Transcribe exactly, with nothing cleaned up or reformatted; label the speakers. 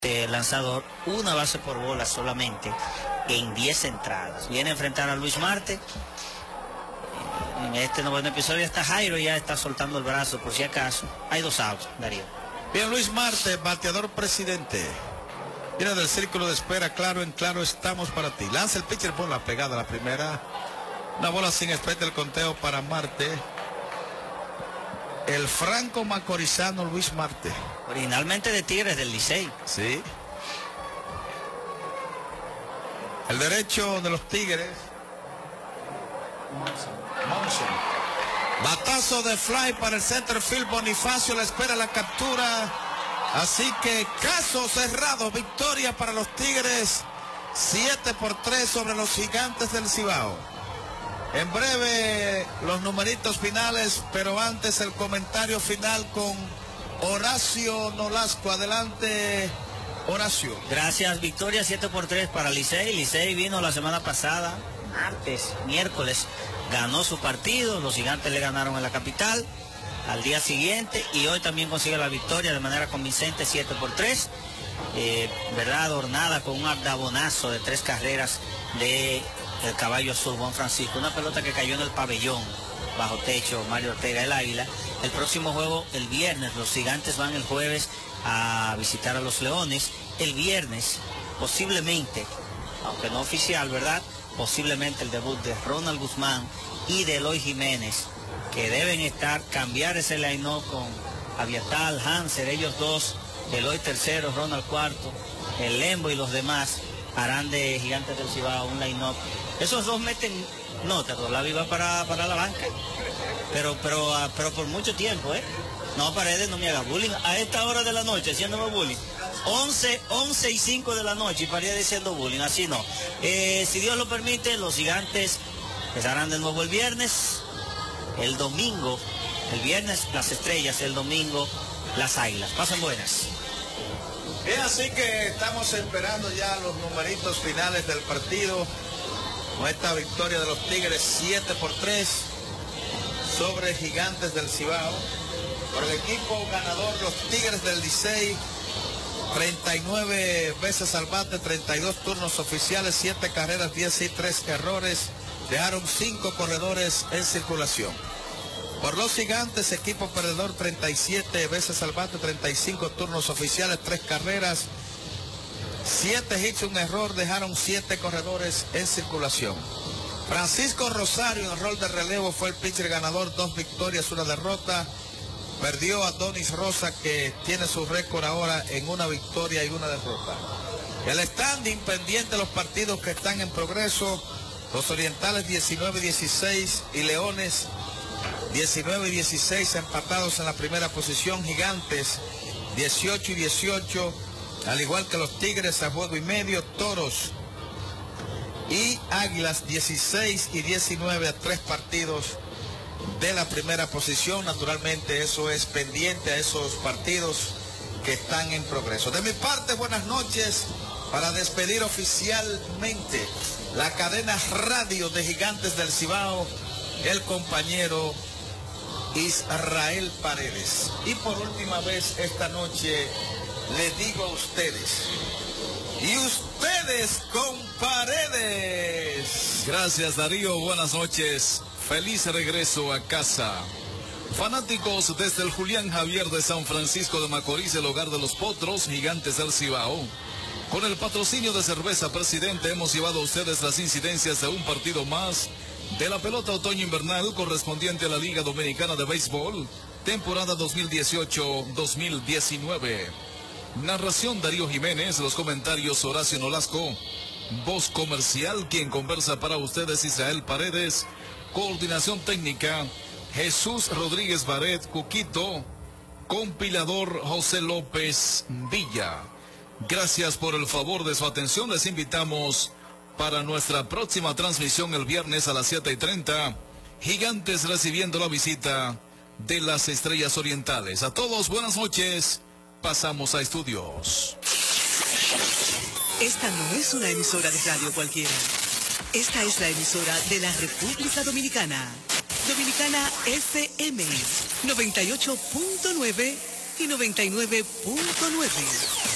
Speaker 1: Eh, lanzador, una base por bola solamente en diez entradas. Viene a enfrentar a Luis Marte. En este noveno episodio está Jairo, ya está soltando el brazo por si acaso. Hay dos outs, Darío.
Speaker 2: Bien, Luis Marte, bateador presidente. Viene del círculo de espera, claro, en claro estamos para ti. Lanza el pitcher por la pegada, la primera. Una bola sin especie, el conteo para Marte. El franco macorizano Luis Marte.
Speaker 1: Originalmente de Tigres del Licey.
Speaker 2: Sí. El derecho de los Tigres. Monson. Batazo de fly para el center field. Bonifacio le espera la captura. Así que caso cerrado. Victoria para los Tigres. siete por tres sobre los Gigantes del Cibao. En breve los numeritos finales, pero antes el comentario final con Horacio Nolasco. Adelante, Horacio.
Speaker 1: Gracias, victoria siete por tres para Licey. Licey vino la semana pasada, martes, miércoles, ganó su partido, los Gigantes le ganaron en la capital al día siguiente y hoy también consigue la victoria de manera convincente, siete por tres. Eh, verdad, adornada con un ardabonazo de tres carreras de el caballo azul, Juan Francisco, una pelota que cayó en el pabellón bajo techo, Mario Ortega, el Águila. El próximo juego el viernes, los Gigantes van el jueves a visitar a los Leones. El viernes, posiblemente, aunque no oficial, ¿verdad? Posiblemente el debut de Ronald Guzmán y de Eloy Jiménez, que deben estar, cambiar ese line-up con Aviatal, Hanser, ellos dos, Eloy tercero, Ronald cuarto, el Lembo y los demás harán de Gigantes del Cibao un line-up. Esos dos meten nota, la viva para, para la banca, pero, pero, pero por mucho tiempo, ¿eh? No, Paredes, no me haga bullying a esta hora de la noche, haciéndome bullying. once, once y cinco de la noche y Paredes haciendo bullying, así no. Eh, si Dios lo permite, los Gigantes estarán de nuevo el viernes, el domingo, el viernes las Estrellas, el domingo las Águilas. Pasen buenas.
Speaker 2: Bien, así que estamos esperando ya los numeritos finales del partido. Con esta victoria de los Tigres siete por tres sobre Gigantes del Cibao. Por el equipo ganador, los Tigres del Licey, treinta y nueve veces al bate, treinta y dos turnos oficiales, siete carreras, diez y tres errores. Dejaron cinco corredores en circulación. Por los Gigantes, equipo perdedor, treinta y siete veces al bate, treinta y cinco turnos oficiales, tres carreras, siete hits, un error, dejaron siete corredores en circulación. Francisco Rosario en rol de relevo fue el pitcher ganador, dos victorias, una derrota. Perdió a Donis Rosa, que tiene su récord ahora en una victoria y una derrota. El standing pendiente de los partidos que están en progreso, los Orientales diecinueve dieciséis y Leones diecinueve y dieciséis empatados en la primera posición. Gigantes dieciocho y dieciocho, al igual que los Tigres a juego y medio. Toros y Águilas dieciséis y diecinueve a tres partidos de la primera posición. Naturalmente eso es pendiente a esos partidos que están en progreso. De mi parte, buenas noches, para despedir oficialmente la cadena radio de Gigantes del Cibao, el compañero Israel Paredes. Y por última vez esta noche le digo a ustedes, y ustedes con Paredes.
Speaker 3: Gracias, Darío, buenas noches, feliz regreso a casa. Fanáticos desde el Julián Javier de San Francisco de Macorís, el hogar de los Potros, Gigantes del Cibao. Con el patrocinio de Cerveza Presidente hemos llevado a ustedes las incidencias de un partido más de la pelota otoño-invernal correspondiente a la Liga Dominicana de Béisbol, temporada dos mil dieciocho dos mil diecinueve. Narración Darío Jiménez, los comentarios Horacio Nolasco, voz comercial, quien conversa para ustedes Israel Paredes, coordinación técnica Jesús Rodríguez Baret Cuquito, compilador José López Villa. Gracias por el favor de su atención, les invitamos para nuestra próxima transmisión el viernes a las siete y treinta, Gigantes recibiendo la visita de las Estrellas Orientales. A todos, buenas noches, pasamos a estudios.
Speaker 4: Esta no es una emisora de radio cualquiera. Esta es la emisora de la República Dominicana. Dominicana F M, noventa y ocho punto nueve y noventa y nueve punto nueve.